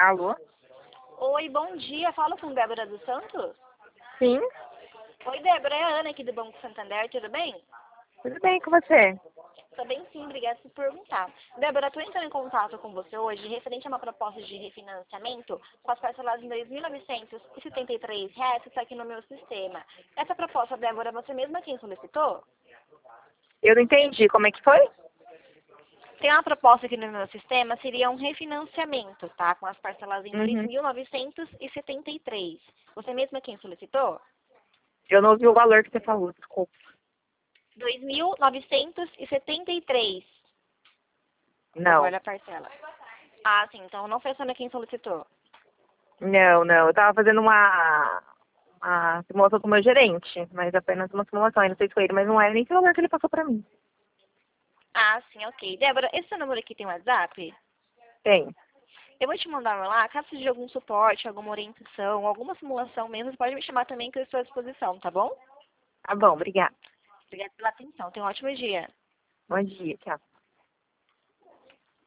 Alô? Oi, bom dia. Falo com Débora dos Santos? Sim, Oi, Débora. É a Ana aqui do Banco Santander. Tudo bem? tudo bem com você? Tô bem sim, obrigada por perguntar. Débora, estou entrando em contato com você hoje referente a uma proposta de refinanciamento com as parcelas em R$ 2.973 que está aqui no meu sistema. Essa proposta, Débora, você mesma quem solicitou? Eu não entendi, como é que foi? Tem uma proposta aqui no meu sistema, seria um refinanciamento, tá? Com as parcelas em Uhum. 3.973. Você mesma quem solicitou? Eu não ouvi o valor que você falou, desculpa. 2.973. O valor Não, da parcela. Ah, sim. Então não foi a Sônia quem solicitou. não. Eu tava fazendo uma simulação com o meu gerente, mas apenas uma simulação. Eu não sei se foi ele, mas não era nem esse valor que ele passou pra mim. Ah, sim, ok. Débora, esse seu número aqui tem WhatsApp? Tem. Eu vou te mandar um lá. Caso de algum suporte, alguma orientação, alguma simulação mesmo, você pode me chamar também que eu estou à disposição, tá bom? Tá bom, obrigada. Obrigada pela atenção. Tenha um ótimo dia. Bom dia, tchau.